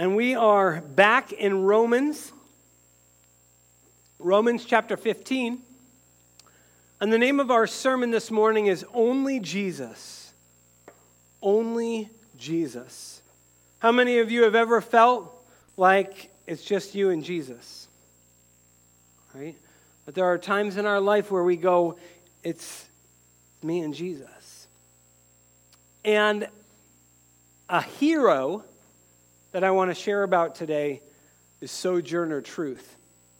And we are back in Romans chapter 15. And the name of our sermon this morning is Only Jesus. Only Jesus. How many of you have ever felt like it's just you and Jesus? Right? But there are times in our life where we go, it's me and Jesus. And a hero that I want to share about today is Sojourner Truth.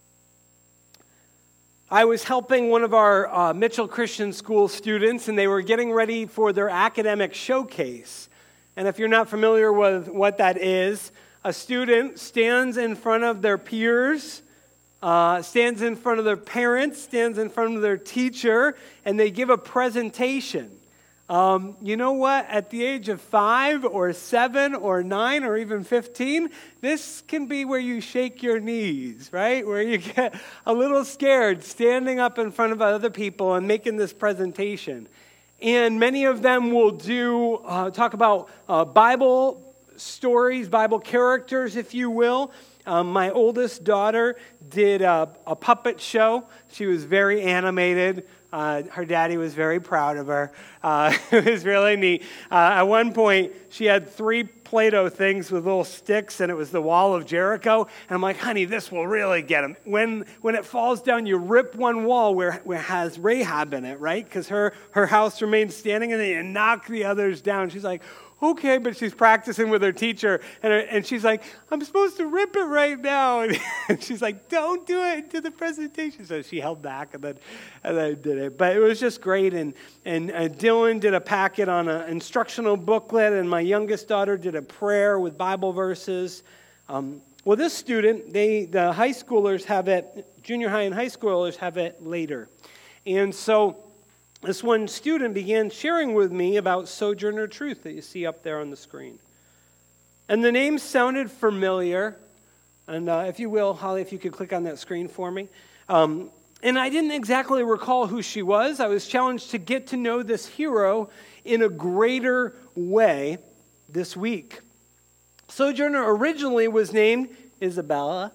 I was helping one of our Mitchell Christian School students, and they were getting ready for their academic showcase. And if you're not familiar with what that is, a student stands in front of their peers, stands in front of their parents, stands in front of their teacher, and they give a presentation. You know what? At the age of 5 or 7 or 9 or even 15, this can be where you shake your knees, right? Where you get a little scared standing up in front of other people and making this presentation. And many of them will talk about Bible stories, Bible characters, if you will. My oldest daughter did a puppet show. She was very animated. Her daddy was very proud of her. It was really neat. At one point, she had 3 Play-Doh things with little sticks, and it was the wall of Jericho. And I'm like, honey, this will really get him. When it falls down, you rip one wall where it has Rahab in it, right? Because her house remains standing, and then you knock the others down. She's like, okay, but she's practicing with her teacher, and she's like, I'm supposed to rip it right now. And she's like, don't do it into the presentation. So she held back, and then I did it. But it was just great, and Dylan did a packet on an instructional booklet, and my youngest daughter did a prayer with Bible verses. Well, this student, the high schoolers have it, junior high and high schoolers have it later. And so this one student began sharing with me about Sojourner Truth that you see up there on the screen. And the name sounded familiar. And if you will, Holly, if you could click on that screen for me. And I didn't exactly recall who she was. I was challenged to get to know this hero in a greater way this week. Sojourner originally was named Isabella.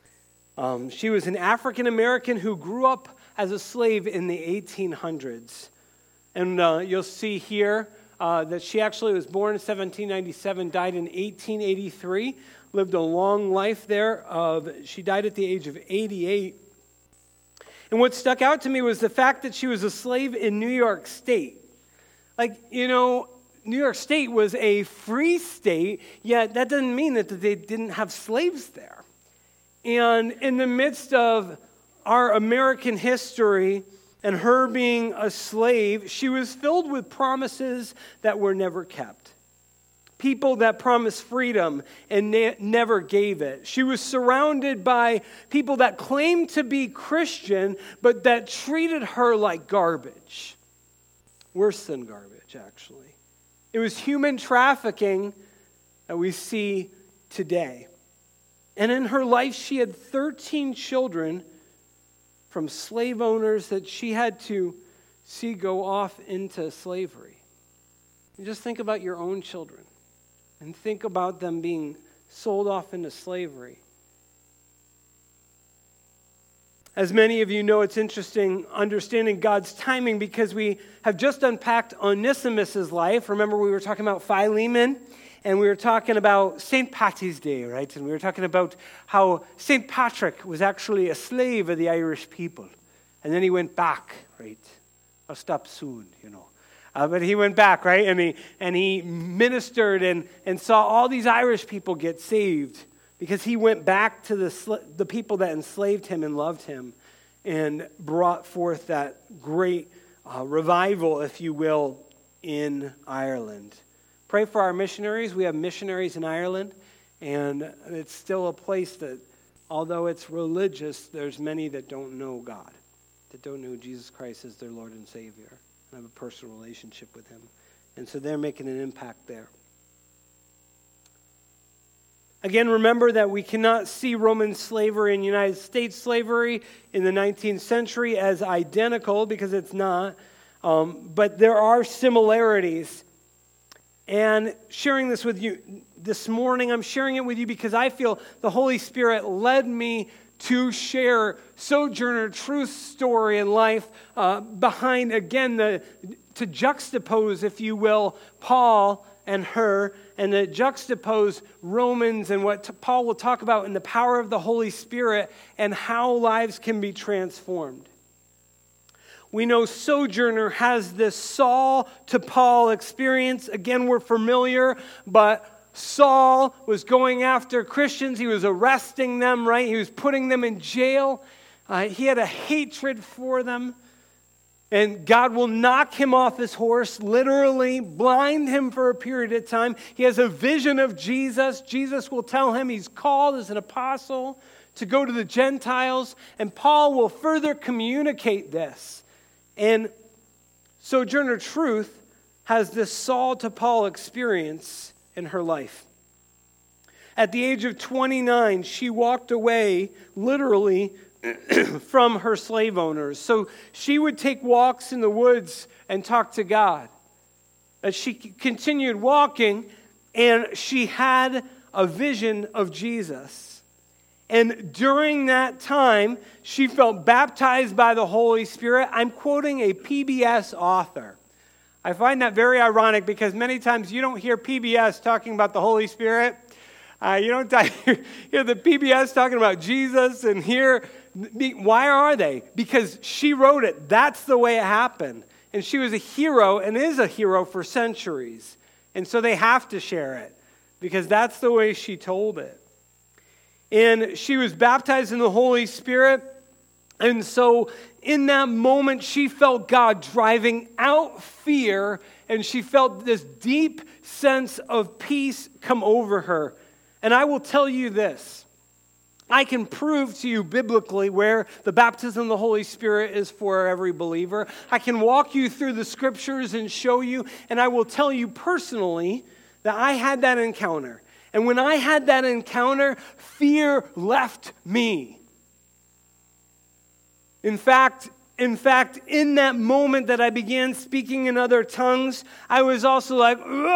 She was an African American who grew up as a slave in the 1800s. And you'll see here that she actually was born in 1797, died in 1883, lived a long life there. She died at the age of 88. And what stuck out to me was the fact that she was a slave in New York State. New York State was a free state, yet that doesn't mean that they didn't have slaves there. And in the midst of our American history and her being a slave, she was filled with promises that were never kept. People that promised freedom and never gave it. She was surrounded by people that claimed to be Christian, but that treated her like garbage. Worse than garbage, actually. It was human trafficking that we see today. And in her life, she had 13 children from slave owners that she had to see go off into slavery. And just think about your own children and think about them being sold off into slavery. As many of you know, it's interesting understanding God's timing because we have just unpacked Onesimus' life. Remember, we were talking about Philemon, and we were talking about St. Patty's Day, right? And we were talking about how St. Patrick was actually a slave of the Irish people. And then he went back, right? I'll stop soon, But he went back, right? And he ministered and saw all these Irish people get saved because he went back to the people that enslaved him and loved him and brought forth that great revival, if you will, in Ireland. Pray for our missionaries. We have missionaries in Ireland, and it's still a place that, although it's religious, there's many that don't know God, that don't know Jesus Christ as their Lord and Savior, and have a personal relationship with him. And so they're making an impact there. Again, remember that we cannot see Roman slavery and United States slavery in the 19th century as identical, because it's not. But there are similarities. And sharing this with you this morning, I'm sharing it with you because I feel the Holy Spirit led me to share Sojourner Truth's story and life behind, again, to juxtapose, if you will, Paul and her, and to juxtapose Romans and what Paul will talk about in the power of the Holy Spirit and how lives can be transformed. We know Sojourner has this Saul to Paul experience. Again, we're familiar, but Saul was going after Christians. He was arresting them, right? He was putting them in jail. He had a hatred for them. And God will knock him off his horse, literally blind him for a period of time. He has a vision of Jesus. Jesus will tell him he's called as an apostle to go to the Gentiles. And Paul will further communicate this. And Sojourner Truth has this Saul to Paul experience in her life. At the age of 29, she walked away, literally, from her slave owners. So she would take walks in the woods and talk to God. As she continued walking, and she had a vision of Jesus. And during that time, she felt baptized by the Holy Spirit. I'm quoting a PBS author. I find that very ironic because many times you don't hear PBS talking about the Holy Spirit. You don't hear the PBS talking about Jesus and hear, why are they? Because she wrote it. That's the way it happened. And she was a hero and is a hero for centuries. And so they have to share it because that's the way she told it. And she was baptized in the Holy Spirit. And so in that moment, she felt God driving out fear, and she felt this deep sense of peace come over her. And I will tell you this. I can prove to you biblically where the baptism of the Holy Spirit is for every believer. I can walk you through the scriptures and show you, and I will tell you personally that I had that encounter. And when I had that encounter, fear left me. In fact, in that moment that I began speaking in other tongues, I was also like,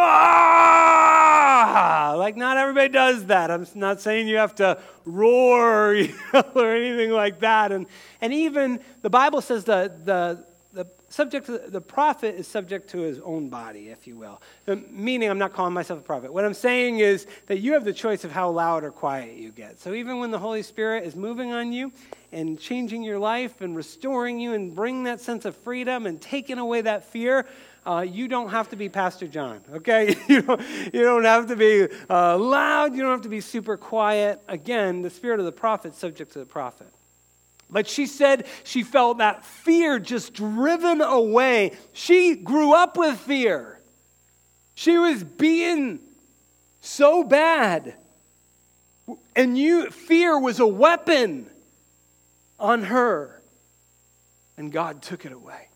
"Ah!" Like not everybody does that. I'm not saying you have to roar or anything like that. And even the Bible says the prophet is subject to his own body, if you will. Meaning, I'm not calling myself a prophet. What I'm saying is that you have the choice of how loud or quiet you get. So even when the Holy Spirit is moving on you and changing your life and restoring you and bringing that sense of freedom and taking away that fear, you don't have to be Pastor John, okay? You don't have to be loud. You don't have to be super quiet. Again, the spirit of the prophet is subject to the prophet. But she said she felt that fear just driven away. She grew up with fear. She was being so bad. And fear was a weapon on her. And God took it away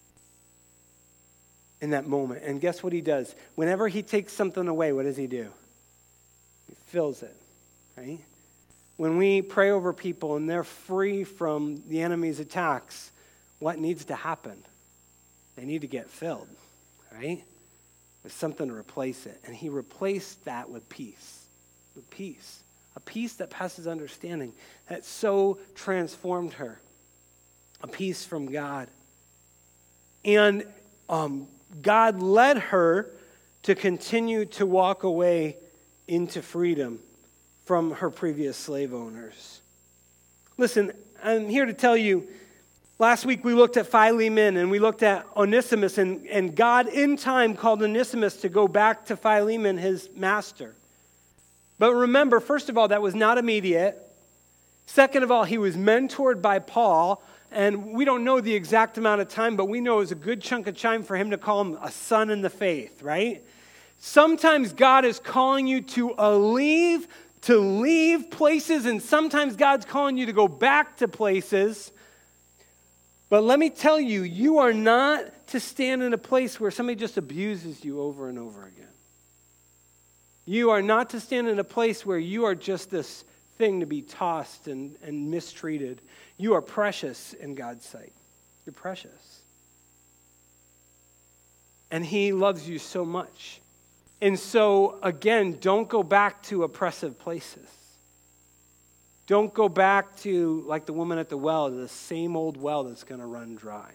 in that moment. And guess what he does? Whenever he takes something away, what does he do? He fills it, right? When we pray over people and they're free from the enemy's attacks, what needs to happen? They need to get filled, right? With something to replace it. And he replaced that with peace. With peace. A peace that passes understanding. That so transformed her. A peace from God. And God led her to continue to walk away into freedom from her previous slave owners. Listen, I'm here to tell you, last week we looked at Philemon and we looked at Onesimus, and God in time called Onesimus to go back to Philemon, his master. But remember, first of all, that was not immediate. Second of all, he was mentored by Paul, and we don't know the exact amount of time, but we know it was a good chunk of time for him to call him a son in the faith, right? Sometimes God is calling you to leave places, and sometimes God's calling you to go back to places. But let me tell you, you are not to stand in a place where somebody just abuses you over and over again. You are not to stand in a place where you are just this thing to be tossed and mistreated. You are precious in God's sight. You're precious. And he loves you so much. And so, again, don't go back to oppressive places. Don't go back to, like the woman at the well, the same old well that's going to run dry.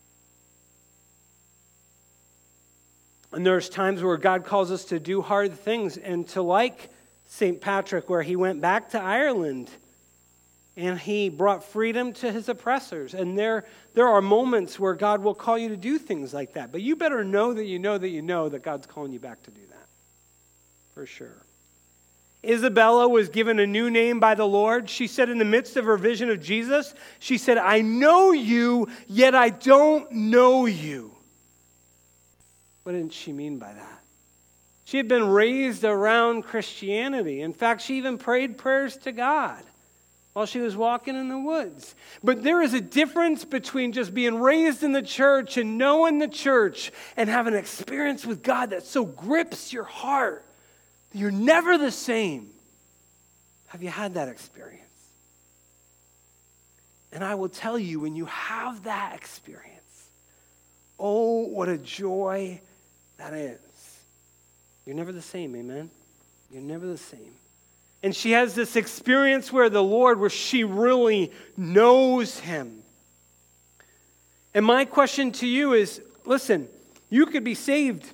And there's times where God calls us to do hard things and to, like St. Patrick, where he went back to Ireland and he brought freedom to his oppressors. And there are moments where God will call you to do things like that. But you better know that you know that you know that God's calling you back to do that. For sure. Isabella was given a new name by the Lord. She said in the midst of her vision of Jesus, she said, I know you, yet I don't know you. What did she mean by that? She had been raised around Christianity. In fact, she even prayed prayers to God while she was walking in the woods. But there is a difference between just being raised in the church and knowing the church and having an experience with God that so grips your heart. You're never the same. Have you had that experience? And I will tell you, when you have that experience, oh, what a joy that is. You're never the same, amen? You're never the same. And she has this experience where she really knows him. And my question to you is, listen, you could be saved.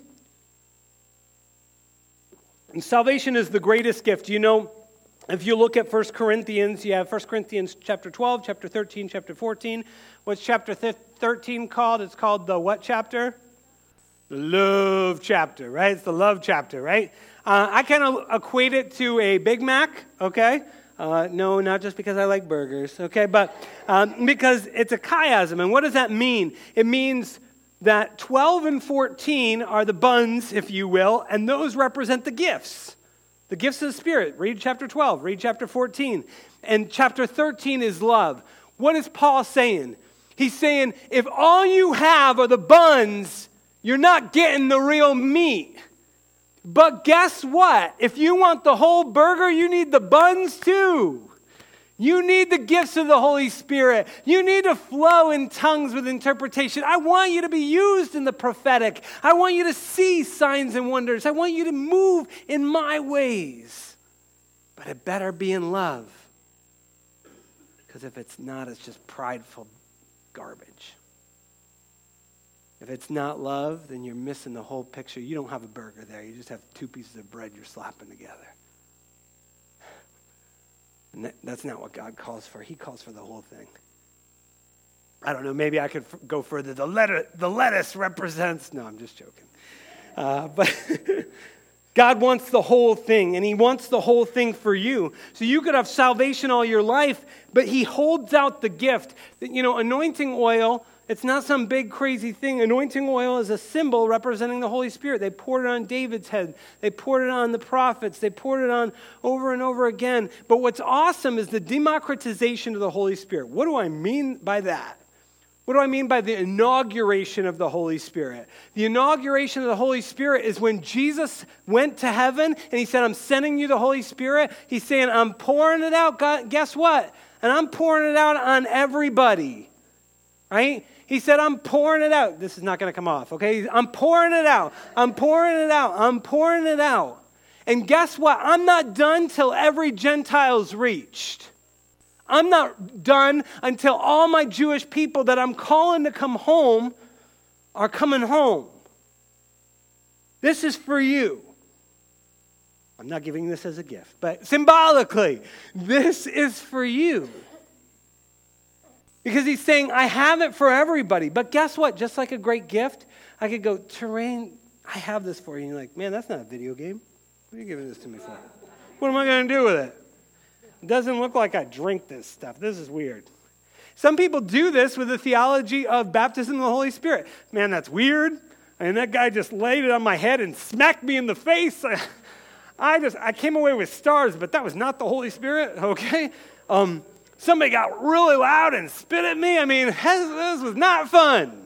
And salvation is the greatest gift. You know, if you look at 1 Corinthians, you have 1 Corinthians chapter 12, chapter 13, chapter 14. What's chapter 13 called? It's called the what chapter? The love chapter, right? It's the love chapter, right? I kind of equate it to a Big Mac, okay? No, not just because I like burgers, okay? But because it's a chiasm. And what does that mean? It means that 12 and 14 are the buns, if you will, and those represent the gifts of the Spirit. Read chapter 12, read chapter 14. And chapter 13 is love. What is Paul saying? He's saying, if all you have are the buns, you're not getting the real meat. But guess what? If you want the whole burger, you need the buns too. You need the gifts of the Holy Spirit. You need to flow in tongues with interpretation. I want you to be used in the prophetic. I want you to see signs and wonders. I want you to move in my ways. But it better be in love. Because if it's not, it's just prideful garbage. If it's not love, then you're missing the whole picture. You don't have a burger there. You just have two pieces of bread you're slapping together. And that's not what God calls for. He calls for the whole thing. I don't know, maybe I could go further. The lettuce represents, no, I'm just joking. But God wants the whole thing, and he wants the whole thing for you. So you could have salvation all your life, but he holds out the gift. You know, anointing oil, it's not some big crazy thing. Anointing oil is a symbol representing the Holy Spirit. They poured it on David's head. They poured it on the prophets. They poured it on over and over again. But what's awesome is the democratization of the Holy Spirit. What do I mean by that? What do I mean by the inauguration of the Holy Spirit? The inauguration of the Holy Spirit is when Jesus went to heaven and he said, I'm sending you the Holy Spirit. He's saying, I'm pouring it out. God, guess what? And I'm pouring it out on everybody. Right? He said, I'm pouring it out. This is not going to come off, okay? I'm pouring it out. I'm pouring it out. I'm pouring it out. And guess what? I'm not done till every Gentile's reached. I'm not done until all my Jewish people that I'm calling to come home are coming home. This is for you. I'm not giving this as a gift, but symbolically, this is for you. Because he's saying, I have it for everybody. But guess what? Just like a great gift, I could go, Terrain, I have this for you. And you're like, man, that's not a video game. What are you giving this to me for? What am I going to do with it? It doesn't look like I drink this stuff. This is weird. Some people do this with the theology of baptism in the Holy Spirit. Man, that's weird. And that guy just laid it on my head and smacked me in the face. I came away with stars, but that was not the Holy Spirit, okay? Somebody got really loud and spit at me. I mean, this was not fun.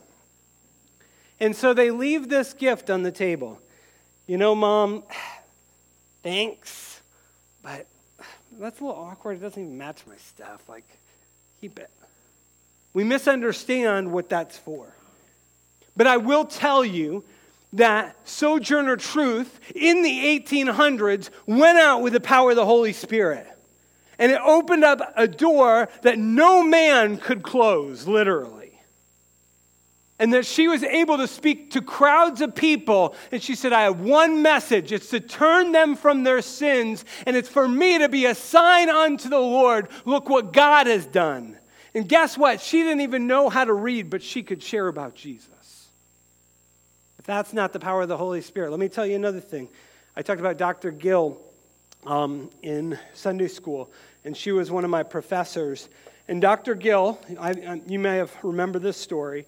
And so they leave this gift on the table. You know, Mom, thanks, but that's a little awkward. It doesn't even match my stuff. Like, keep it. We misunderstand what that's for. But I will tell you that Sojourner Truth in the 1800s went out with the power of the Holy Spirit. And it opened up a door that no man could close, literally. And that she was able to speak to crowds of people. And she said, I have one message. It's to turn them from their sins. And it's for me to be a sign unto the Lord. Look what God has done. And guess what? She didn't even know how to read, but she could share about Jesus. If that's not the power of the Holy Spirit. Let me tell you another thing. I talked about Dr. Gill in Sunday school. And she was one of my professors. And Dr. Gill, you may have remembered this story.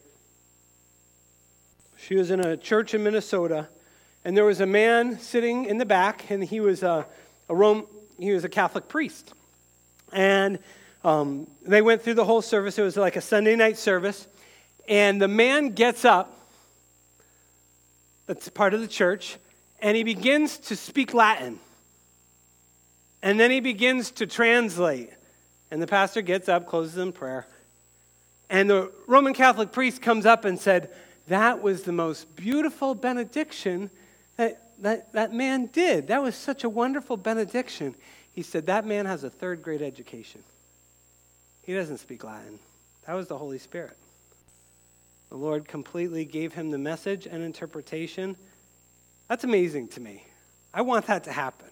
She was in a church in Minnesota, and there was a man sitting in the back, and he was a Catholic priest. And they went through the whole service. It was like a Sunday night service, and the man gets up, that's part of the church, and he begins to speak Latin. And then he begins to translate. And the pastor gets up, closes in prayer. And the Roman Catholic priest comes up and said, that was the most beautiful benediction that man did. That was such a wonderful benediction. He said, that man has a third grade education. He doesn't speak Latin. That was the Holy Spirit. The Lord completely gave him the message and interpretation. That's amazing to me. I want that to happen.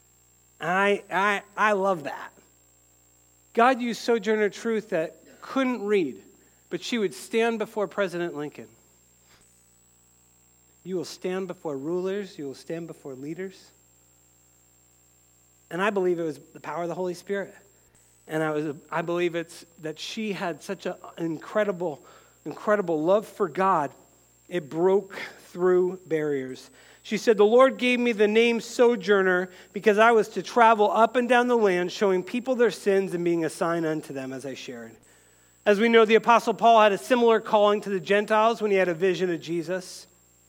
I love that. God used Sojourner Truth that couldn't read, but she would stand before President Lincoln. You will stand before rulers. You will stand before leaders. And I believe it was the power of the Holy Spirit. And I believe it's that she had such an incredible love for God. It broke through barriers. She said, the Lord gave me the name Sojourner because I was to travel up and down the land, showing people their sins and being a sign unto them, as I shared. As we know, the Apostle Paul had a similar calling to the Gentiles when he had a vision of Jesus.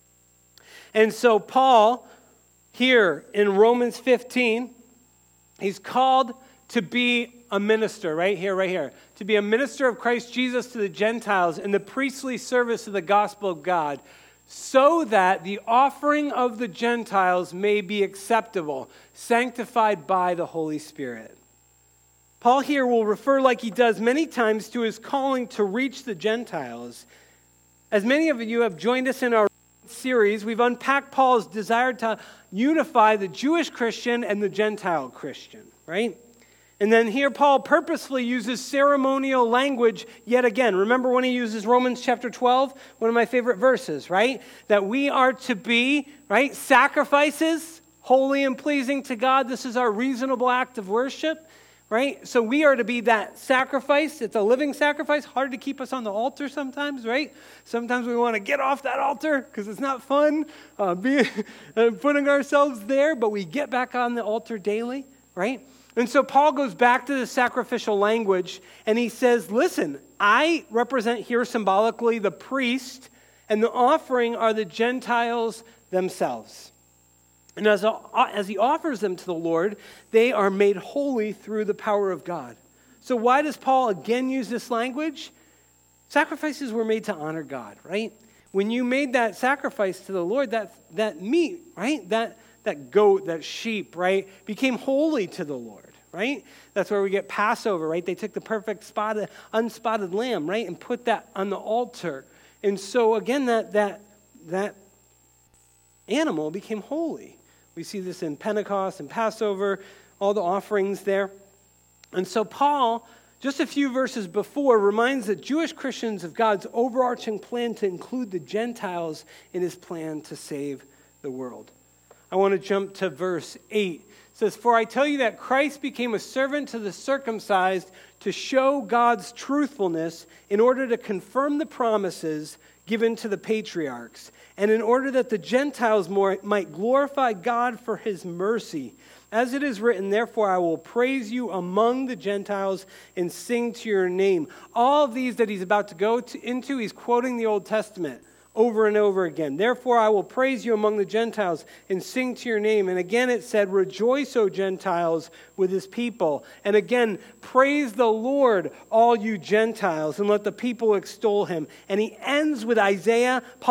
And so Paul, here in Romans 15, he's called to be a minister, right here, to be a minister of Christ Jesus to the Gentiles in the priestly service of the gospel of God, so that the offering of the Gentiles may be acceptable, sanctified by the Holy Spirit. Paul here will refer, like he does many times, to his calling to reach the Gentiles. As many of you have joined us in our series, we've unpacked Paul's desire to unify the Jewish Christian and the Gentile Christian, right? And then here Paul purposefully uses ceremonial language yet again. Remember when he uses Romans chapter 12? One of my favorite verses, right? That we are to be, right, sacrifices, holy and pleasing to God. This is our reasonable act of worship, right? So we are to be that sacrifice. It's a living sacrifice. Hard to keep us on the altar sometimes, right? Sometimes we want to get off that altar because it's not fun putting ourselves there, but we get back on the altar daily, right? And so Paul goes back to the sacrificial language, and he says, listen, I represent here symbolically the priest, and the offering are the Gentiles themselves. And as he offers them to the Lord, they are made holy through the power of God. So why does Paul again use this language? Sacrifices were made to honor God, right? When you made that sacrifice to the Lord, that meat, right? That goat, that sheep, right, became holy to the Lord, right? That's where we get Passover, right? They took the perfect unspotted lamb, right, and put that on the altar. And so again, that animal became holy. We see this in Pentecost and Passover, all the offerings there. And so Paul, just a few verses before, reminds the Jewish Christians of God's overarching plan to include the Gentiles in his plan to save the world. I want to jump to verse 8. It says, for I tell you that Christ became a servant to the circumcised to show God's truthfulness in order to confirm the promises given to the patriarchs, and in order that the Gentiles might glorify God for his mercy. As it is written, therefore I will praise you among the Gentiles and sing to your name. All of these that he's about to go into, he's quoting the Old Testament over and over again. Therefore I will praise you among the Gentiles and sing to your name. And again it said, rejoice, O Gentiles, with his people. And again, praise the Lord, all you Gentiles, and let the people extol him. And he ends with Isaiah, Paul's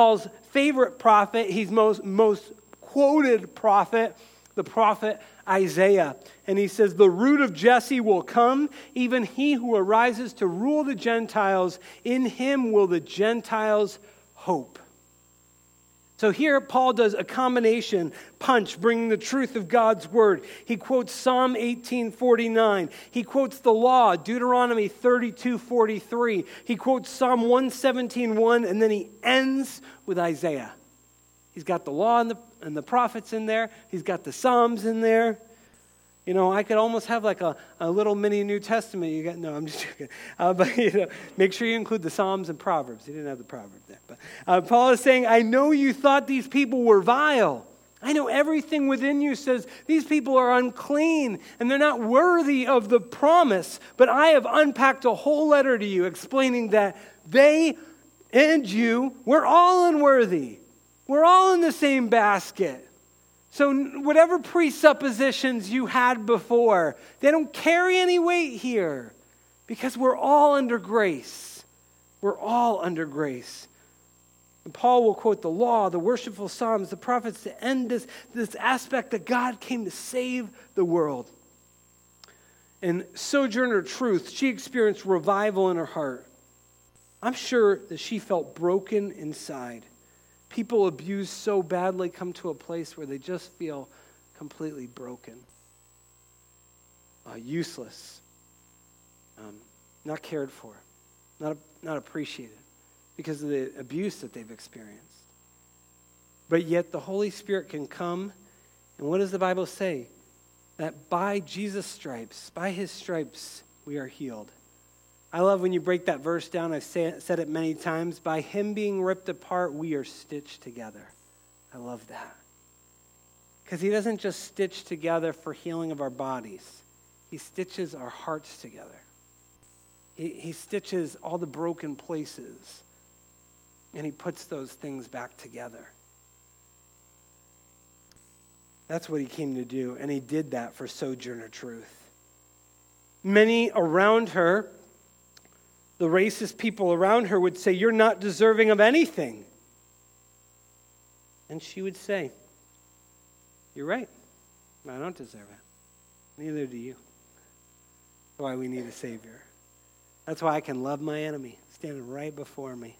favorite prophet. He's most quoted prophet, the prophet Isaiah. And he says, the root of Jesse will come, even he who arises to rule the Gentiles. In him will the Gentiles hope. So here Paul does a combination punch, bringing the truth of God's word. He quotes Psalm 18:49. He quotes the law, Deuteronomy 32:43. He quotes Psalm 117:1, and then he ends with Isaiah. He's got the law and the prophets in there. He's got the Psalms in there. You know, I could almost have like a little mini New Testament. No, I'm just joking. But make sure you include the Psalms and Proverbs. He didn't have the Proverbs there. But Paul is saying, I know you thought these people were vile. I know everything within you says these people are unclean and they're not worthy of the promise. But I have unpacked a whole letter to you explaining that they and you, we're all unworthy. We're all in the same basket. So whatever presuppositions you had before, they don't carry any weight here because we're all under grace. We're all under grace. And Paul will quote the law, the worshipful Psalms, the prophets to end this aspect that God came to save the world. And Sojourner Truth, she experienced revival in her heart. I'm sure that she felt broken inside. People abused so badly come to a place where they just feel completely broken, useless, not cared for, not appreciated because of the abuse that they've experienced. But yet the Holy Spirit can come, and what does the Bible say? That by Jesus' stripes, by his stripes, we are healed. I love when you break that verse down. I've said it many times. By him being ripped apart, we are stitched together. I love that. Because he doesn't just stitch together for healing of our bodies. He stitches our hearts together. He stitches all the broken places. And he puts those things back together. That's what he came to do. And he did that for Sojourner Truth. Many around her, the racist people around her, would say, you're not deserving of anything. And she would say, you're right. I don't deserve it. Neither do you. That's why we need a Savior. That's why I can love my enemy standing right before me.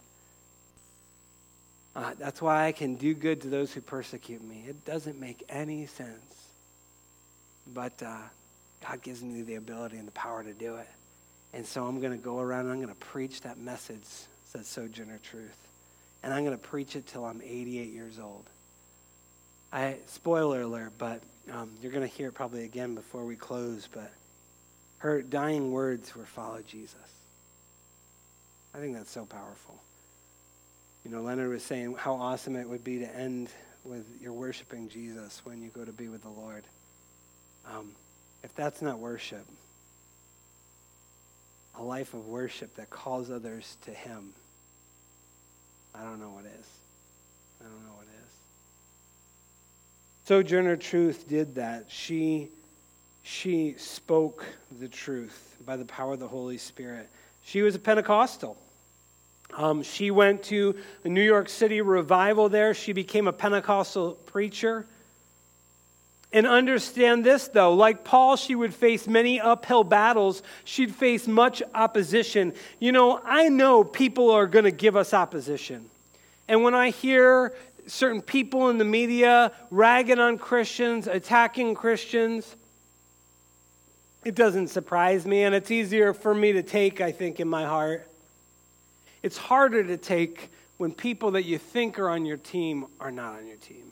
That's why I can do good to those who persecute me. It doesn't make any sense. But God gives me the ability and the power to do it. And so I'm going to go around and I'm going to preach that message, says Sojourner Truth. And I'm going to preach it till I'm 88 years old. Spoiler alert, but you're going to hear it probably again before we close, but her dying words were, follow Jesus. I think that's so powerful. You know, Leonard was saying how awesome it would be to end with you're worshiping Jesus when you go to be with the Lord. If that's not worship, a life of worship that calls others to him, I don't know what is. I don't know what is. Sojourner Truth did that. She spoke the truth by the power of the Holy Spirit. She was a Pentecostal. She went to a New York City revival there. She became a Pentecostal preacher. And understand this, though. Like Paul, she would face many uphill battles. She'd face much opposition. You know, I know people are going to give us opposition. And when I hear certain people in the media ragging on Christians, attacking Christians, it doesn't surprise me. And it's easier for me to take, I think, in my heart. It's harder to take when people that you think are on your team are not on your team.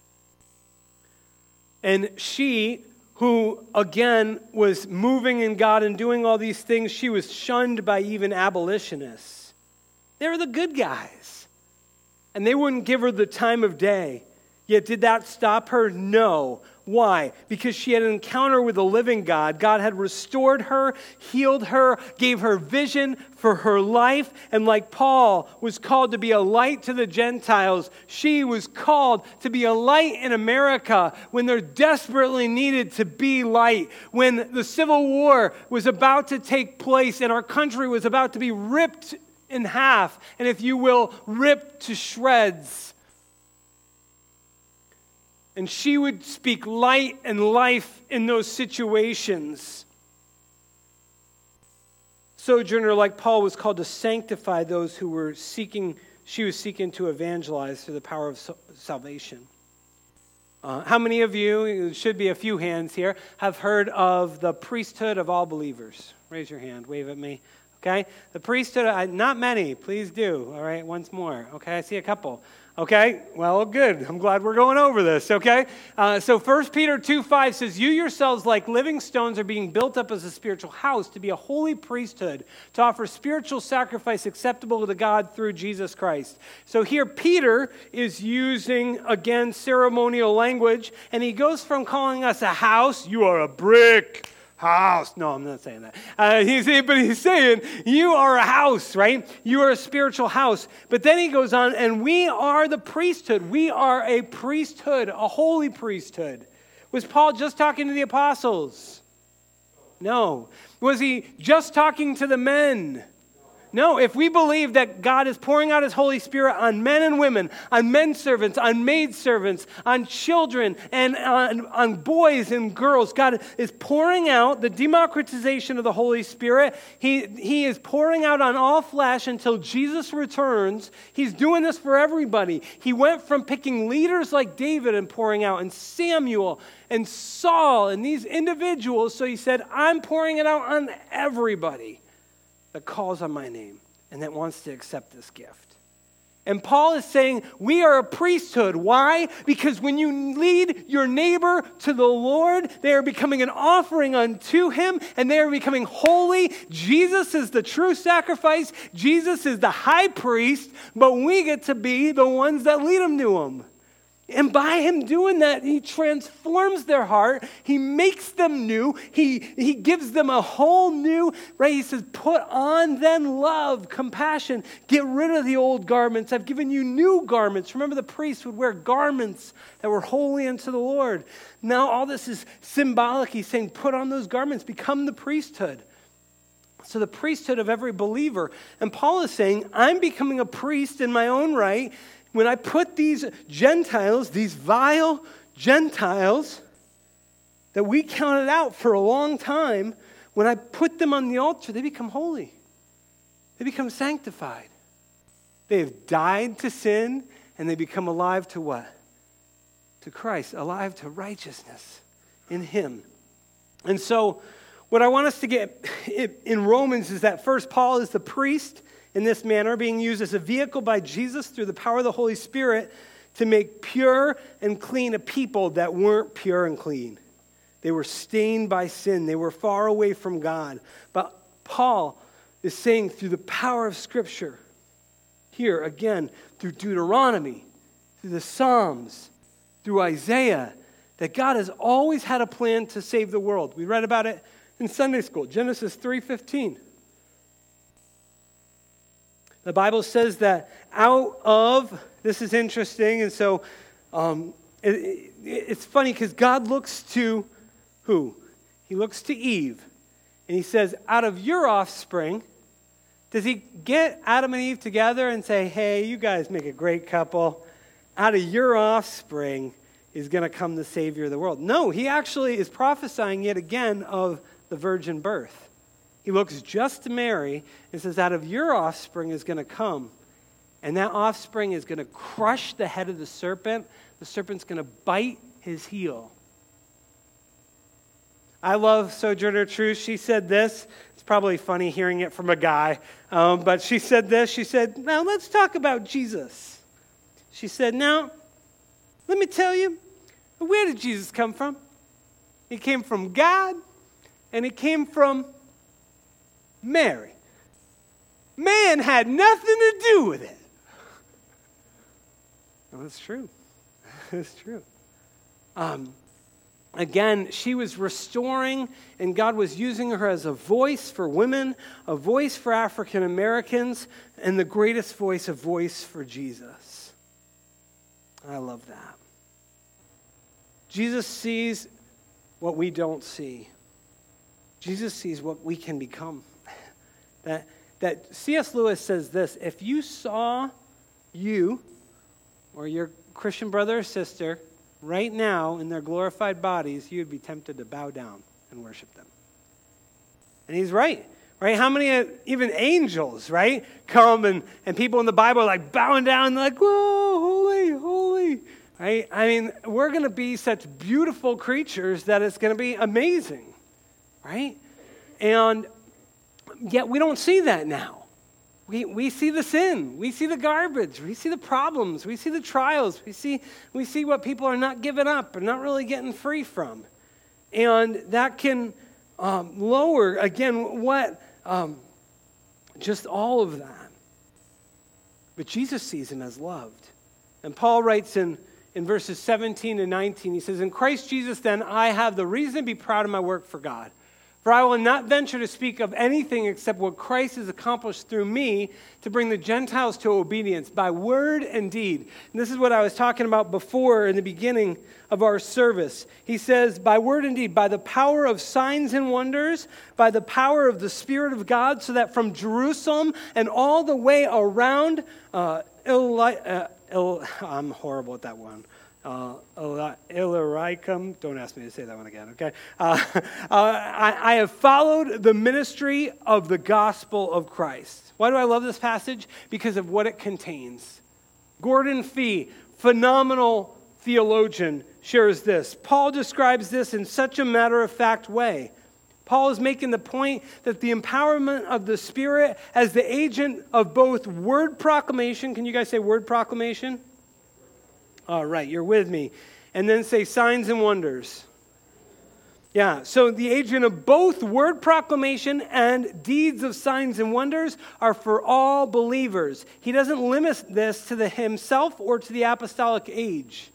And she, who, again, was moving in God and doing all these things, she was shunned by even abolitionists. They were the good guys. And they wouldn't give her the time of day. Yet did that stop her? No. Why? Because she had an encounter with the living God. God had restored her, healed her, gave her vision for her life. And like Paul was called to be a light to the Gentiles, she was called to be a light in America when there desperately needed to be light. When the Civil War was about to take place and our country was about to be ripped in half, and if you will, ripped to shreds And she would speak light and life in those situations. Sojourner, like Paul, was called to sanctify those who were seeking, she was seeking to evangelize through the power of salvation. How many of you, there should be a few hands here, have heard of the priesthood of all believers? Raise your hand, wave at me. Okay? The priesthood, not many, please do. All right, once more. Okay, I see a couple. Okay, well, good. I'm glad we're going over this, okay? So 1 Peter 2:5 says, you yourselves like living stones are being built up as a spiritual house to be a holy priesthood, to offer spiritual sacrifice acceptable to God through Jesus Christ. So here Peter is using, again, ceremonial language, and he goes from calling us a house, you are a brick house. No, I'm not saying that. He's saying, you are a house, right? You are a spiritual house. But then he goes on, and we are the priesthood. We are a priesthood, a holy priesthood. Was Paul just talking to the apostles? No. Was he just talking to the men? No, if we believe that God is pouring out his Holy Spirit on men and women, on men servants, on maid servants, on children, and on boys and girls, God is pouring out the democratization of the Holy Spirit. He is pouring out on all flesh until Jesus returns. He's doing this for everybody. He went from picking leaders like David and pouring out, and Samuel and Saul and these individuals. So he said, I'm pouring it out on everybody that calls on my name and that wants to accept this gift. And Paul is saying we are a priesthood. Why? Because when you lead your neighbor to the Lord, they are becoming an offering unto him, and they are becoming holy. Jesus is the true sacrifice. Jesus is the high priest, but we get to be the ones that lead them to him. And by him doing that, he transforms their heart. He makes them new. He gives them a whole new, right? He says, put on then love, compassion. Get rid of the old garments. I've given you new garments. Remember the priests would wear garments that were holy unto the Lord. Now all this is symbolic. He's saying, put on those garments. Become the priesthood. So the priesthood of every believer. And Paul is saying, I'm becoming a priest in my own right. When I put these Gentiles, these vile Gentiles that we counted out for a long time, when I put them on the altar, they become holy. They become sanctified. They have died to sin, and they become alive to what? To Christ, alive to righteousness in him. And so what I want us to get in Romans is that first, Paul is the priest in this manner, being used as a vehicle by Jesus through the power of the Holy Spirit to make pure and clean a people that weren't pure and clean. They were stained by sin. They were far away from God. But Paul is saying through the power of Scripture, here again, through Deuteronomy, through the Psalms, through Isaiah, that God has always had a plan to save the world. We read about it in Sunday school, Genesis 3:15. The Bible says that out of, this is interesting, and so it's funny because God looks to who? He looks to Eve, and he says, out of your offspring, does he get Adam and Eve together and say, hey, you guys make a great couple. Out of your offspring is going to come the Savior of the world. No, he actually is prophesying yet again of the virgin birth. He looks just to Mary and says, out of your offspring is going to come. And that offspring is going to crush the head of the serpent. The serpent's going to bite his heel. I love Sojourner Truth. She said this. It's probably funny hearing it from a guy. But she said this. She said, now let's talk about Jesus. She said, now, let me tell you, where did Jesus come from? He came from God, and he came from Mary. Man had nothing to do with it. Well, that's true. That's true. Again, she was restoring, and God was using her as a voice for women, a voice for African Americans, and the greatest voice, a voice for Jesus. I love that. Jesus sees what we don't see. Jesus sees what we can become. That C.S. Lewis says this, if you saw you or your Christian brother or sister right now in their glorified bodies, you would be tempted to bow down and worship them. And he's right? How many even angels, right, come and people in the Bible are like bowing down and like, whoa, holy, holy, right? I mean, we're going to be such beautiful creatures that it's going to be amazing, right? And yet we don't see that now. We see the sin, we see the garbage, we see the problems, we see the trials, we see what people are not giving up and not really getting free from. And that can lower, again, just all of that. But Jesus sees him as loved. And Paul writes in verses 17 and 19, he says, "In Christ Jesus, then, I have the reason to be proud of my work for God. For I will not venture to speak of anything except what Christ has accomplished through me to bring the Gentiles to obedience by word and deed." And this is what I was talking about before in the beginning of our service. He says, by word and deed, by the power of signs and wonders, by the power of the Spirit of God, so that from Jerusalem and all the way around, I'm horrible at that one. Illyricum. Don't ask me to say that one again, okay? I have followed the ministry of the gospel of Christ. Why do I love this passage? Because of what it contains. Gordon Fee, phenomenal theologian, shares this. Paul describes this in such a matter-of-fact way. Paul is making the point that the empowerment of the Spirit as the agent of both word proclamation, can you guys say word proclamation? All right, you're with me. And then say signs and wonders. Yeah, so the agent of both word proclamation and deeds of signs and wonders are for all believers. He doesn't limit this to himself or to the apostolic age.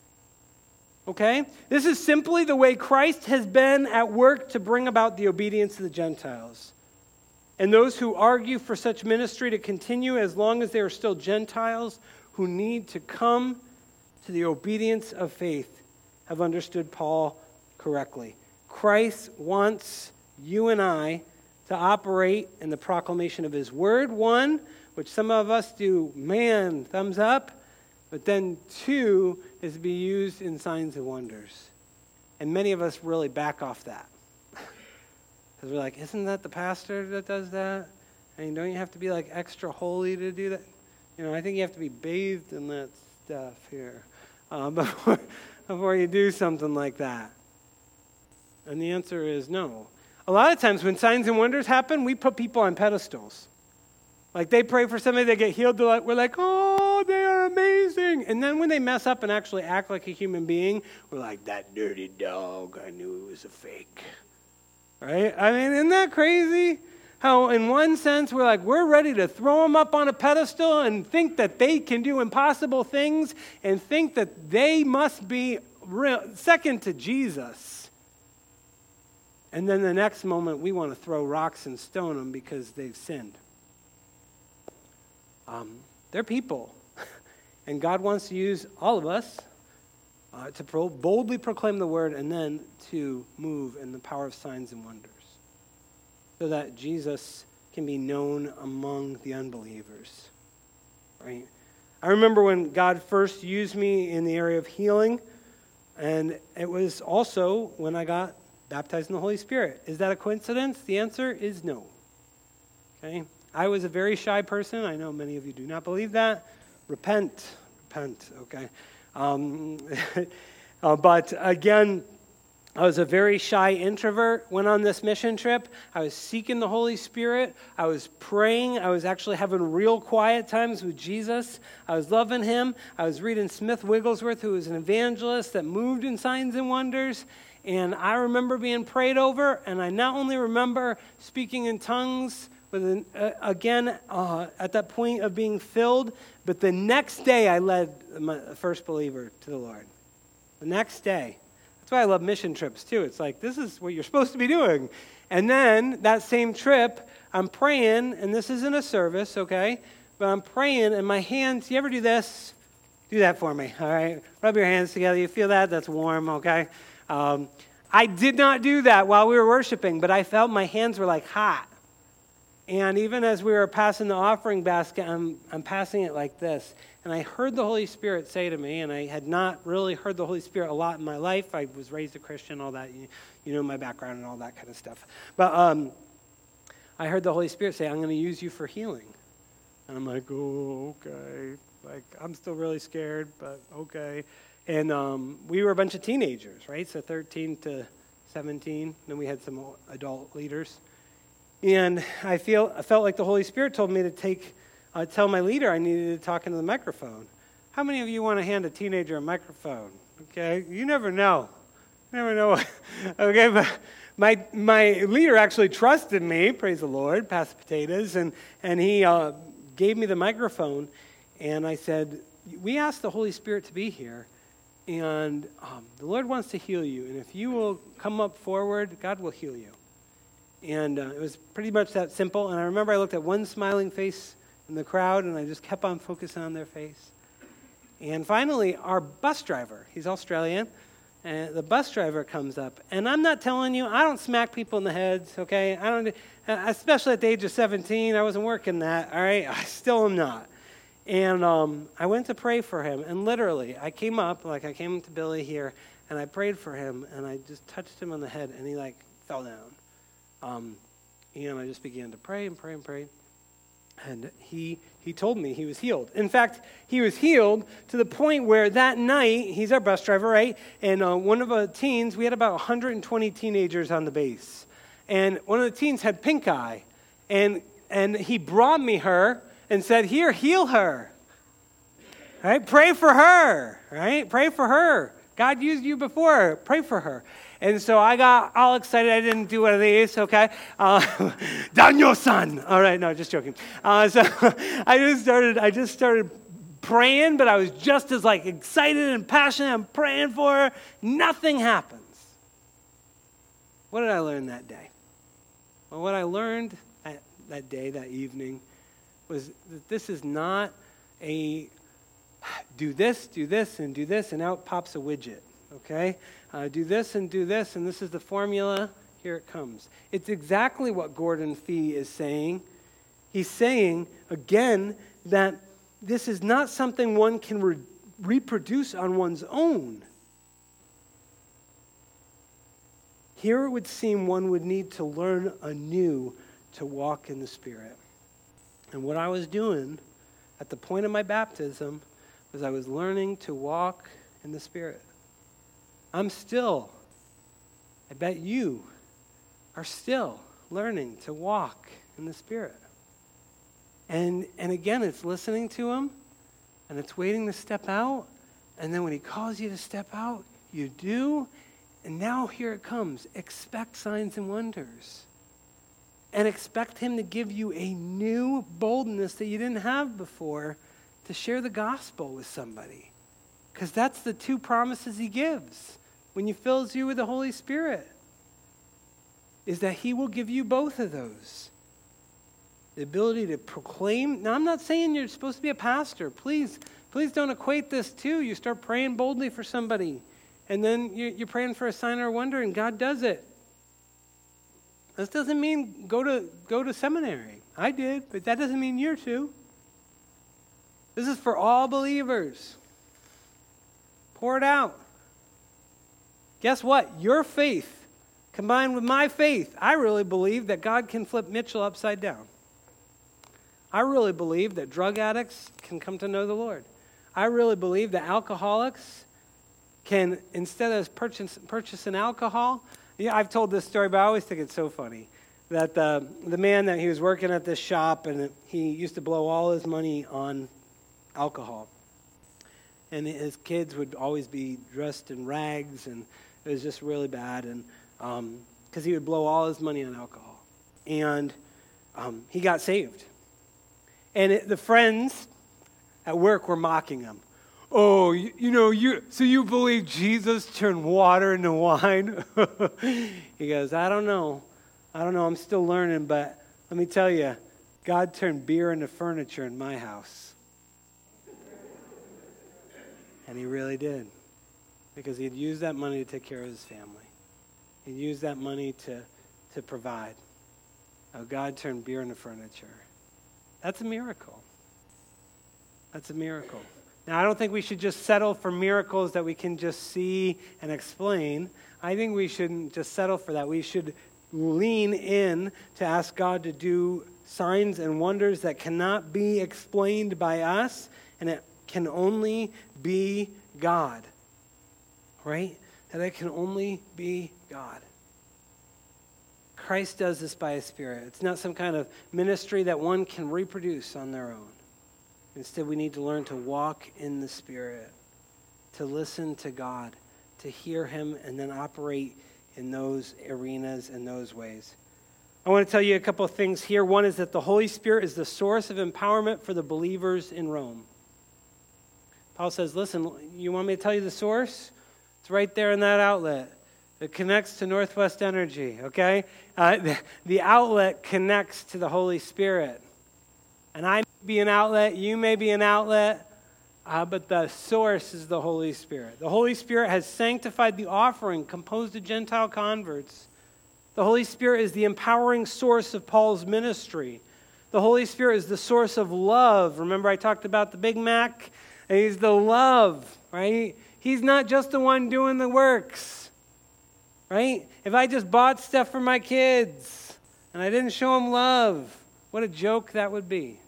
Okay? This is simply the way Christ has been at work to bring about the obedience of the Gentiles. And those who argue for such ministry to continue as long as they are still Gentiles who need to come to the obedience of faith have understood Paul correctly. Christ wants you and I to operate in the proclamation of his word, one, which some of us do, man, thumbs up, but then two is to be used in signs and wonders. And many of us really back off that. Because we're like, isn't that the pastor that does that? I mean, don't you have to be like extra holy to do that? I think you have to be bathed in that stuff here. Before you do something like that? And the answer is no. A lot of times when signs and wonders happen, we put people on pedestals. Like they pray for somebody, they get healed, we're like, oh, they are amazing. And then when they mess up and actually act like a human being, we're like, that dirty dog, I knew it was a fake. Right? I mean, isn't that crazy? How in one sense we're ready to throw them up on a pedestal and think that they can do impossible things and think that they must be second to Jesus. And then the next moment we want to throw rocks and stone them because they've sinned. They're people. And God wants to use all of us to boldly proclaim the word and then to move in the power of signs and wonders, so that Jesus can be known among the unbelievers, right? I remember when God first used me in the area of healing, and it was also when I got baptized in the Holy Spirit. Is that a coincidence? The answer is no. Okay? I was a very shy person. I know many of you do not believe that. Repent, okay? But again, I was a very shy introvert, went on this mission trip. I was seeking the Holy Spirit. I was praying. I was actually having real quiet times with Jesus. I was loving him. I was reading Smith Wigglesworth, who was an evangelist that moved in signs and wonders. And I remember being prayed over, and I not only remember speaking in tongues, but again, at that point of being filled, but the next day I led my first believer to the Lord. The next day. That's why I love mission trips too. It's like, this is what you're supposed to be doing. And then that same trip, I'm praying, and this isn't a service, okay? But I'm praying, and my hands, you ever do this? Do that for me, all right? Rub your hands together. You feel that? That's warm, okay? I did not do that while we were worshiping, but I felt my hands were like hot. And even as we were passing the offering basket, I'm passing it like this. And I heard the Holy Spirit say to me, and I had not really heard the Holy Spirit a lot in my life. I was raised a Christian, all that. You know my background and all that kind of stuff. But I heard the Holy Spirit say, I'm going to use you for healing. And I'm like, oh, okay. Like, I'm still really scared, but okay. And we were a bunch of teenagers, right? So 13 to 17. Then we had some adult leaders. And I felt like the Holy Spirit told me to tell my leader I needed to talk into the microphone. How many of you want to hand a teenager a microphone? Okay, you never know. You never know. Okay, but my leader actually trusted me, praise the Lord, pass the potatoes, and he gave me the microphone, and I said, we asked the Holy Spirit to be here, and the Lord wants to heal you, and if you will come up forward, God will heal you. And it was pretty much that simple. And I remember I looked at one smiling face in the crowd, and I just kept on focusing on their face. And finally, our bus driver, he's Australian, and the bus driver comes up. And I'm not telling you, I don't smack people in the heads, okay? I don't, especially at the age of 17, I wasn't working that, all right? I still am not. And I went to pray for him, and literally, I came up, like I came to Billy here, and I prayed for him, and I just touched him on the head, and he like fell down. And I just began to pray and pray and pray. And he told me he was healed. In fact, he was healed to the point where that night, he's our bus driver, right? And one of the teens, we had about 120 teenagers on the base. And one of the teens had pink eye. And he brought me her and said, here, heal her. Right? Pray for her. Right? Pray for her. God used you before. Pray for her. And so I got all excited. I didn't do one of these, okay? Daniel-san. All right, no, just joking. So I just started praying, but I was just as like excited and passionate. I'm praying for her. Nothing happens. What did I learn that day? Well, what I learned that day, that evening, was that this is not a do this, and do this, and out pops a widget, okay? Do this, and this is the formula. Here it comes. It's exactly what Gordon Fee is saying. He's saying, again, that this is not something one can reproduce on one's own. Here it would seem one would need to learn anew to walk in the Spirit. And what I was doing at the point of my baptism was I was learning to walk in the Spirit. I bet you are still learning to walk in the Spirit. And again, it's listening to Him, and it's waiting to step out, and then when He calls you to step out, you do, and now here it comes. Expect signs and wonders. And expect Him to give you a new boldness that you didn't have before to share the gospel with somebody. Because that's the two promises He gives when He fills you with the Holy Spirit, is that He will give you both of those. The ability to proclaim. Now, I'm not saying you're supposed to be a pastor. Please don't equate this to you start praying boldly for somebody, and then you're praying for a sign or a wonder, and God does it. This doesn't mean go to seminary. I did, but that doesn't mean you're to. This is for all believers. Pour it out. Guess what? Your faith combined with my faith, I really believe that God can flip Mitchell upside down. I really believe that drug addicts can come to know the Lord. I really believe that alcoholics can, instead of purchasing alcohol, I've told this story, but I always think it's so funny, that the man that he was working at this shop, and he used to blow all his money on alcohol. And his kids would always be dressed in rags, and it was just really bad, and because he would blow all his money on alcohol. And he got saved. And the friends at work were mocking him. Oh, so you believe Jesus turned water into wine? He goes, I don't know. I'm still learning, but let me tell you, God turned beer into furniture in my house. And He really did. Because He'd used that money to take care of his family. He'd used that money to provide. how God turned beer into furniture. That's a miracle. That's a miracle. Now, I don't think we should just settle for miracles that we can just see and explain. I think we shouldn't just settle for that. We should lean in to ask God to do signs and wonders that cannot be explained by us, and it can only be God. Right? That it can only be God. Christ does this by His Spirit. It's not some kind of ministry that one can reproduce on their own. Instead, we need to learn to walk in the Spirit, to listen to God, to hear Him, and then operate in those arenas and those ways. I want to tell you a couple of things here. One is that the Holy Spirit is the source of empowerment for the believers in Rome. Paul says, listen, you want me to tell you the source? It's right there in that outlet. It connects to Northwest Energy, okay? The outlet connects to the Holy Spirit. And I may be an outlet, you may be an outlet, but the source is the Holy Spirit. The Holy Spirit has sanctified the offering composed of Gentile converts. The Holy Spirit is the empowering source of Paul's ministry. The Holy Spirit is the source of love. Remember I talked about the Big Mac? And He's the love, right? He's not just the one doing the works, right? If I just bought stuff for my kids and I didn't show them love, what a joke that would be.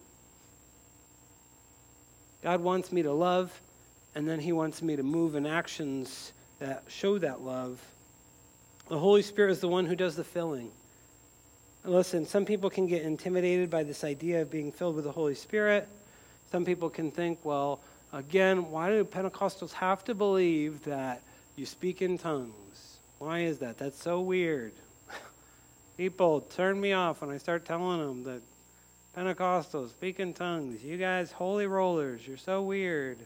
God wants me to love, and then He wants me to move in actions that show that love. The Holy Spirit is the one who does the filling. Listen, some people can get intimidated by this idea of being filled with the Holy Spirit. Some people can think, well, again, why do Pentecostals have to believe that you speak in tongues? Why is that? That's so weird. People turn me off when I start telling them that Pentecostals speak in tongues. You guys, holy rollers, you're so weird.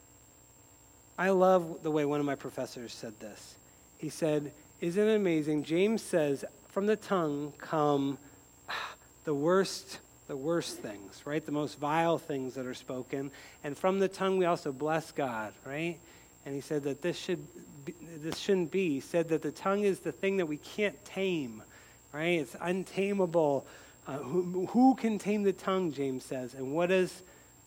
I love the way one of my professors said this. He said, isn't it amazing? James says, from the tongue come the worst things, right? The most vile things that are spoken. And from the tongue we also bless God, right? And he said that this shouldn't be. He said that the tongue is the thing that we can't tame, right? It's untamable. Who can tame the tongue, James says. And what does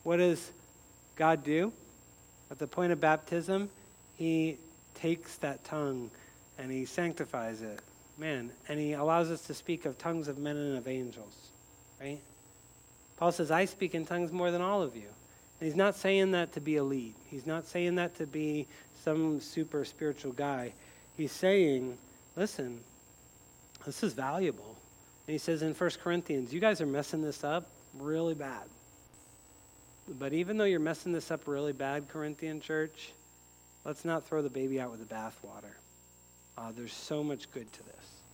God do? At the point of baptism, He takes that tongue and He sanctifies it. Man, and He allows us to speak of tongues of men and of angels, right? Paul says, I speak in tongues more than all of you. And he's not saying that to be elite. He's not saying that to be some super spiritual guy. He's saying, listen, this is valuable. And he says in 1 Corinthians, you guys are messing this up really bad. But even though you're messing this up really bad, Corinthian church, let's not throw the baby out with the bathwater. There's so much good to this.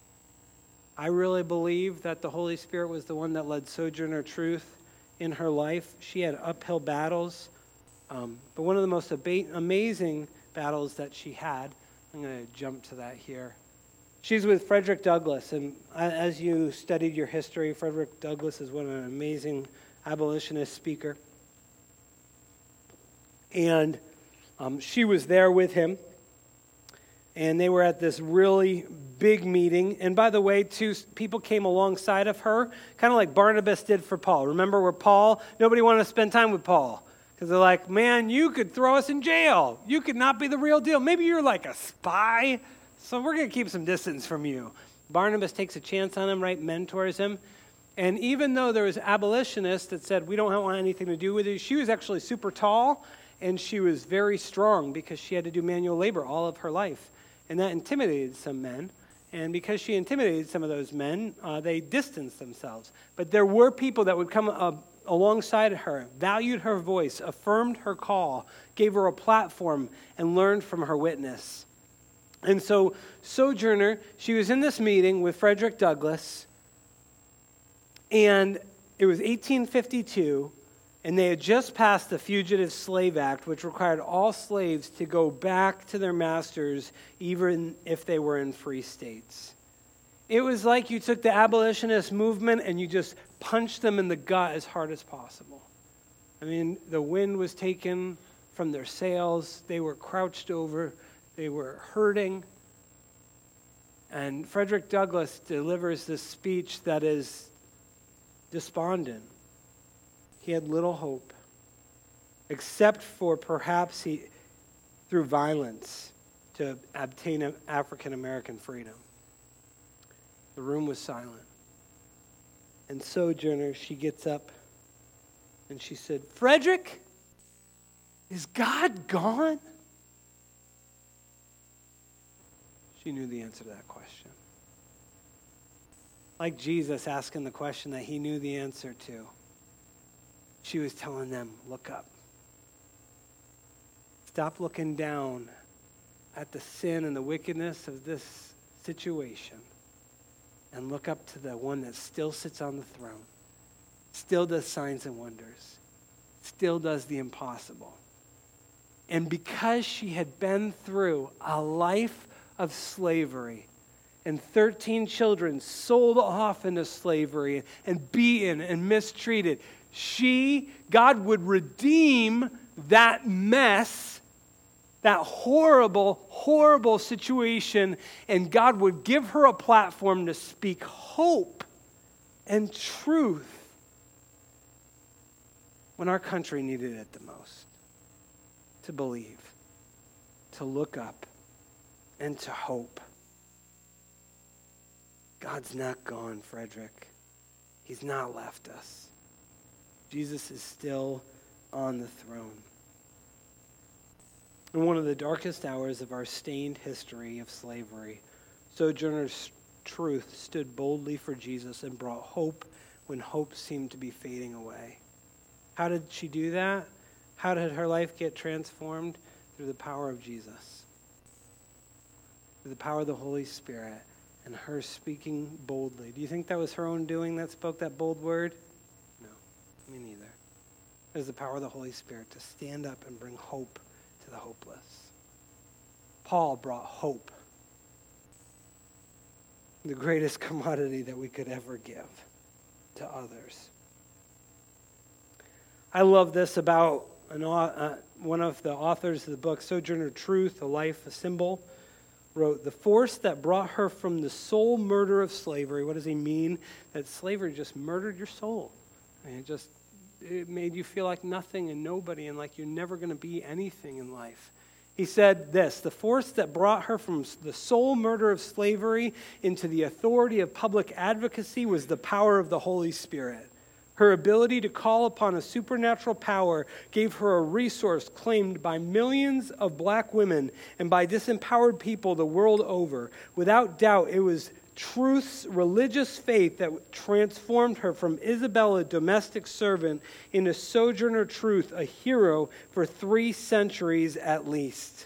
I really believe that the Holy Spirit was the one that led Sojourner Truth in her life. She had uphill battles, but one of the most amazing battles that she had, I'm going to jump to that here. She's with Frederick Douglass, and as you studied your history, Frederick Douglass is an amazing abolitionist speaker. And she was there with him, and they were at this really big meeting. And by the way, two people came alongside of her, kind of like Barnabas did for Paul. Remember where Paul, nobody wanted to spend time with Paul. Because they're like, man, you could throw us in jail. You could not be the real deal. Maybe you're like a spy, so we're going to keep some distance from you. Barnabas takes a chance on him, right, mentors him. And even though there was abolitionists that said, we don't want anything to do with you, she was actually super tall, and she was very strong because she had to do manual labor all of her life. And that intimidated some men. And because she intimidated some of those men, they distanced themselves. But there were people that would come alongside her, valued her voice, affirmed her call, gave her a platform, and learned from her witness. And so Sojourner, she was in this meeting with Frederick Douglass, and it was 1852, and they had just passed the Fugitive Slave Act, which required all slaves to go back to their masters, even if they were in free states. It was like you took the abolitionist movement and you just punched them in the gut as hard as possible. I mean, the wind was taken from their sails. They were crouched over. They were hurting. And Frederick Douglass delivers this speech that is despondent. He had little hope, except for perhaps through violence to obtain African American freedom. The room was silent. And Sojourner, she gets up and she said, "Frederick, is God gone?" She knew the answer to that question. Like Jesus asking the question that he knew the answer to, she was telling them, look up. Stop looking down at the sin and the wickedness of this situation and look up to the one that still sits on the throne, still does signs and wonders, still does the impossible. And because she had been through a life of slavery and 13 children sold off into slavery and beaten and mistreated, God would redeem that mess, that horrible, horrible situation, and God would give her a platform to speak hope and truth when our country needed it the most. To believe, to look up, and to hope. God's not gone, Frederick. He's not left us. Jesus is still on the throne. In one of the darkest hours of our stained history of slavery, Sojourner's Truth stood boldly for Jesus and brought hope when hope seemed to be fading away. How did she do that? How did her life get transformed? Through the power of Jesus. Through the power of the Holy Spirit and her speaking boldly. Do you think that was her own doing that spoke that bold word? No, me neither. It was the power of the Holy Spirit to stand up and bring hope to the hopeless. Paul brought hope. The greatest commodity that we could ever give to others. I love this about one of the authors of the book, Sojourner Truth, A Life, a Symbol, wrote, "The force that brought her from the soul murder of slavery." What does he mean? That slavery just murdered your soul. And it made you feel like nothing and nobody and like you're never going to be anything in life. He said this: "The force that brought her from the soul murder of slavery into the authority of public advocacy was the power of the Holy Spirit. Her ability to call upon a supernatural power gave her a resource claimed by millions of black women and by disempowered people the world over. Without doubt, it was Truth's religious faith that transformed her from Isabella, domestic servant, into Sojourner Truth, a hero for 3 centuries at least."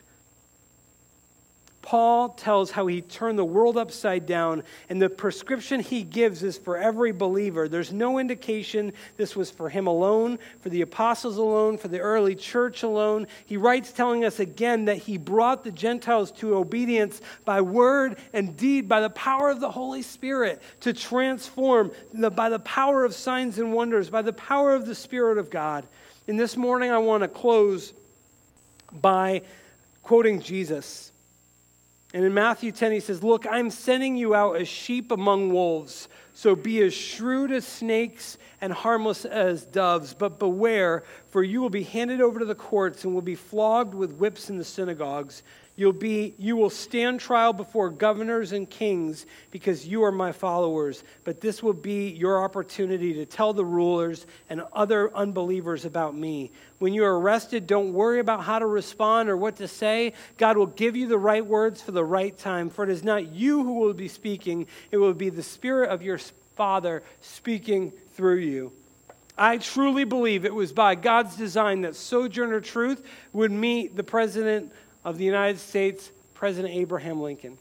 Paul tells how he turned the world upside down, and the prescription he gives is for every believer. There's no indication this was for him alone, for the apostles alone, for the early church alone. He writes telling us again that he brought the Gentiles to obedience by word and deed, by the power of the Holy Spirit, to transform, by the power of signs and wonders, by the power of the Spirit of God. And this morning I want to close by quoting Jesus. And in Matthew 10, he says, "Look, I'm sending you out as sheep among wolves, so be as shrewd as snakes and harmless as doves. But beware, for you will be handed over to the courts and will be flogged with whips in the synagogues. You will stand trial before governors and kings because you are my followers. But this will be your opportunity to tell the rulers and other unbelievers about me. When you are arrested, don't worry about how to respond or what to say. God will give you the right words for the right time. For it is not you who will be speaking. It will be the Spirit of your Father speaking through you." I truly believe it was by God's design that Sojourner Truth would meet the President of the United States, President Abraham Lincoln.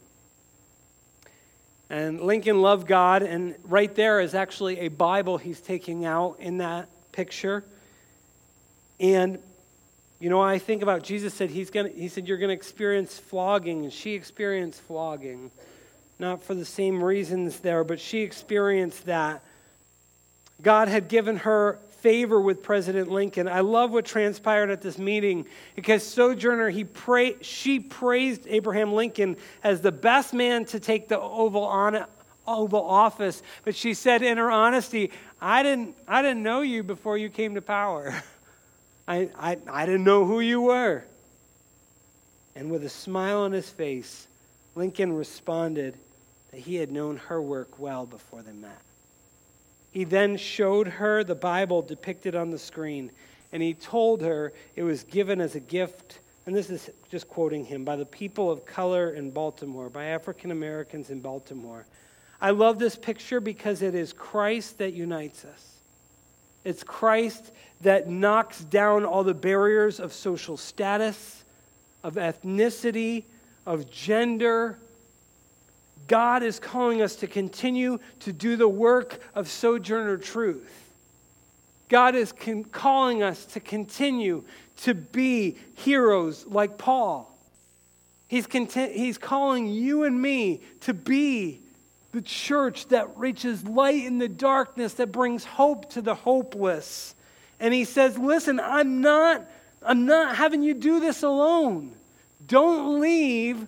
And Lincoln loved God, and right there is actually a Bible he's taking out in that picture. And, I think about Jesus said he said you're going to experience flogging, and she experienced flogging. Not for the same reasons there, but she experienced that. God had given her favor with President Lincoln. I love what transpired at this meeting because Sojourner, she praised Abraham Lincoln as the best man to take the Oval Oval Office. But she said in her honesty, I didn't know you before you came to power. I didn't know who you were. And with a smile on his face, Lincoln responded that he had known her work well before they met. He then showed her the Bible depicted on the screen, and he told her it was given as a gift, and this is just quoting him, by the people of color in Baltimore, by African Americans in Baltimore. I love this picture because it is Christ that unites us. It's Christ that knocks down all the barriers of social status, of ethnicity, of gender. God is calling us to continue to do the work of Sojourner Truth. God is calling us to continue to be heroes like Paul. He's calling you and me to be the church that reaches light in the darkness, that brings hope to the hopeless. And he says, listen, I'm not having you do this alone. Don't leave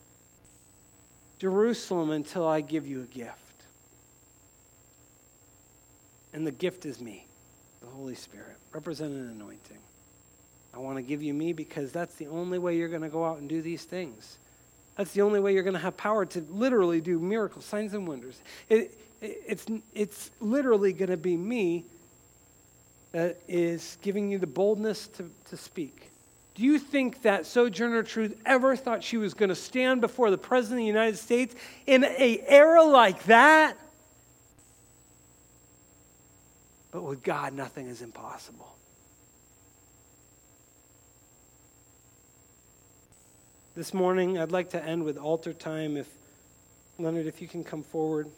Jerusalem until I give you a gift. And the gift is me, the Holy Spirit, representing an anointing. I want to give you me because that's the only way you're going to go out and do these things. That's the only way you're going to have power to literally do miracles, signs, and wonders. It's literally going to be me that is giving you the boldness to speak. Do you think that Sojourner Truth ever thought she was going to stand before the President of the United States in an era like that? But with God, nothing is impossible. This morning, I'd like to end with altar time. Leonard, if you can come forward.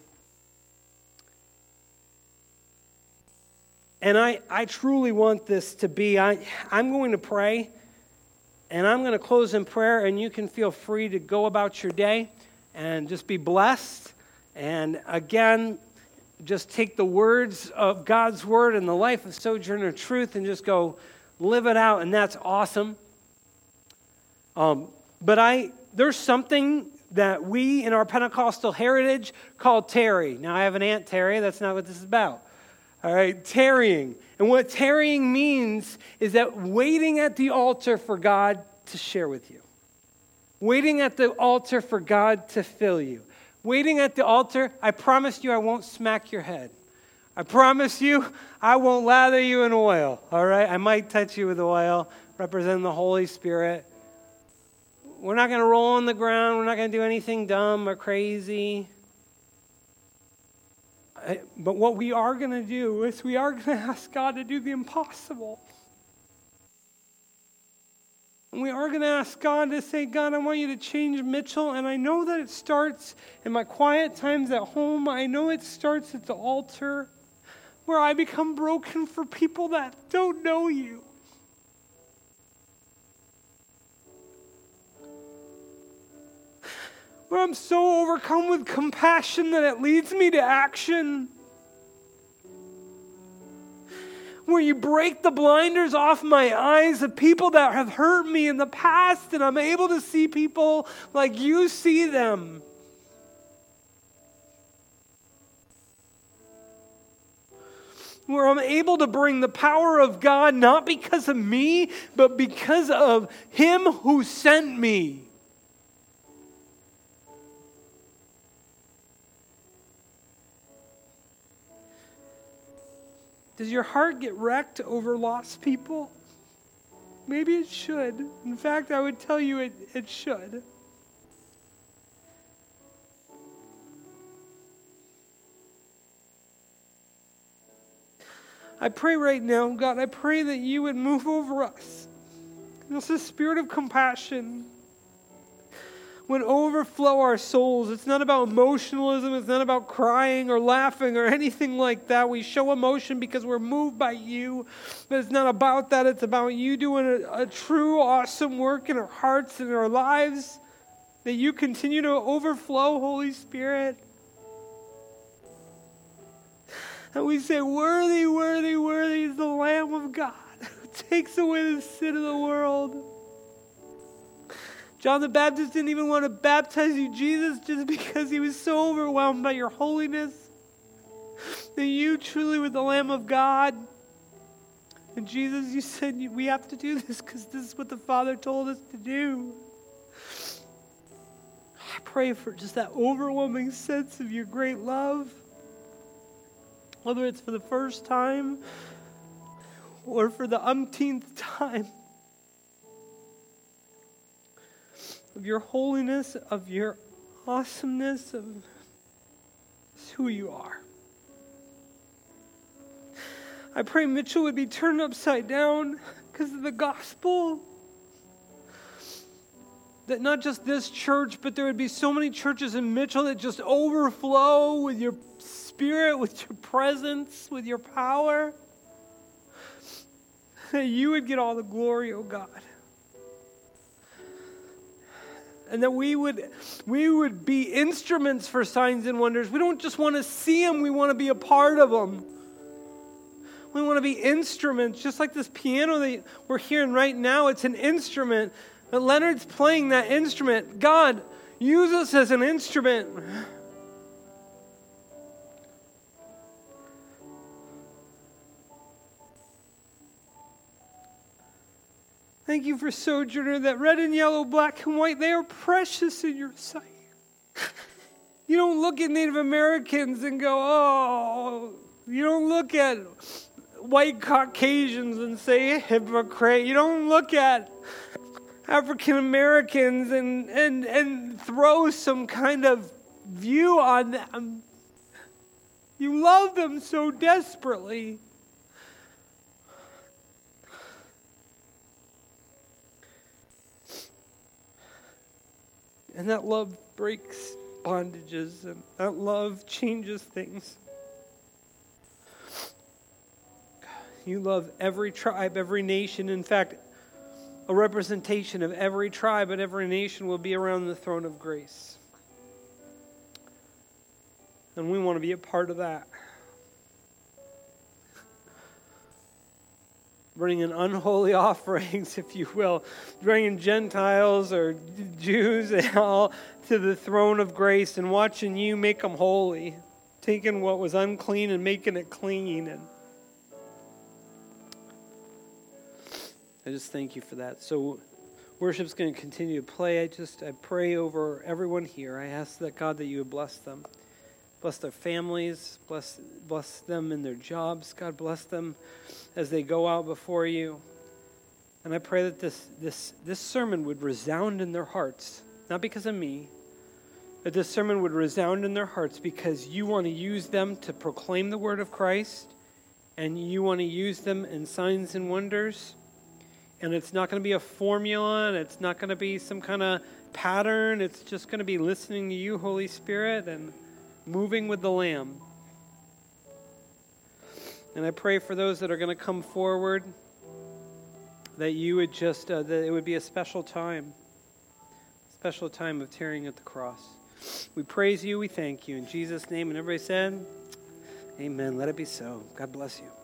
And I truly want this to be, I'm going to pray, and I'm going to close in prayer, and you can feel free to go about your day and just be blessed. And again, just take the words of God's word and the life of Sojourner Truth and just go live it out, and that's awesome. But there's something that we in our Pentecostal heritage call tarry. Now, I have an Aunt Terry. That's not what this is about. All right, tarrying. And what tarrying means is that waiting at the altar for God to share with you. Waiting at the altar for God to fill you. Waiting at the altar, I promise you I won't smack your head. I promise you I won't lather you in oil. All right, I might touch you with oil, representing the Holy Spirit. We're not going to roll on the ground. We're not going to do anything dumb or crazy. But what we are going to do is we are going to ask God to do the impossible. And we are going to ask God to say, God, I want you to change Mitchell. And I know that it starts in my quiet times at home. I know it starts at the altar where I become broken for people that don't know you. Where I'm so overcome with compassion that it leads me to action. Where you break the blinders off my eyes of people that have hurt me in the past, and I'm able to see people like you see them. Where I'm able to bring the power of God not because of me, but because of Him who sent me. Does your heart get wrecked over lost people? Maybe it should. In fact, I would tell you it should. I pray right now, God, I pray that you would move over us. This is a spirit of compassion would overflow our souls. It's not about emotionalism. It's not about crying or laughing or anything like that. We show emotion because we're moved by you. But it's not about that. It's about you doing a true, awesome work in our hearts and our lives. That you continue to overflow, Holy Spirit. And we say, worthy, worthy, worthy is the Lamb of God who takes away the sin of the world. John the Baptist didn't even want to baptize you, Jesus, just because he was so overwhelmed by your holiness. That you truly were the Lamb of God. And Jesus, you said we have to do this because this is what the Father told us to do. I pray for just that overwhelming sense of your great love. Whether it's for the first time or for the umpteenth time. Of your holiness, of your awesomeness, of who you are. I pray Mitchell would be turned upside down because of the gospel. That not just this church, but there would be so many churches in Mitchell that just overflow with your Spirit, with your presence, with your power. That you would get all the glory, oh God. And that we would be instruments for signs and wonders. We don't just want to see them, we want to be a part of them. We want to be instruments, just like this piano that we're hearing right now. It's an instrument. But Leonard's playing that instrument. God, use us as an instrument. Thank you for Sojourner, that red and yellow, black and white, they are precious in your sight. You don't look at Native Americans and go, oh, you don't look at white Caucasians and say hypocrite. You don't look at African Americans and throw some kind of view on them. You love them so desperately. And that love breaks bondages, and that love changes things. You love every tribe, every nation. In fact, a representation of every tribe and every nation will be around the throne of grace. And we want to be a part of that. Bringing unholy offerings, if you will, bringing Gentiles or Jews and all to the throne of grace and watching you make them holy, taking what was unclean and making it clean. And I just thank you for that. So worship's going to continue to play. I pray over everyone here. I ask that God that you would bless them. Bless their families, bless them in their jobs. God bless them as they go out before you. And I pray that this sermon would resound in their hearts, not because of me, but this sermon would resound in their hearts because you want to use them to proclaim the word of Christ, and you want to use them in signs and wonders. And it's not going to be a formula, and it's not going to be some kind of pattern. It's just going to be listening to you, Holy Spirit, and moving with the Lamb. And I pray for those that are going to come forward that you would just, that it would be a special time of tearing at the cross. We praise you, we thank you. In Jesus' name, and everybody said, amen. Let it be so. God bless you.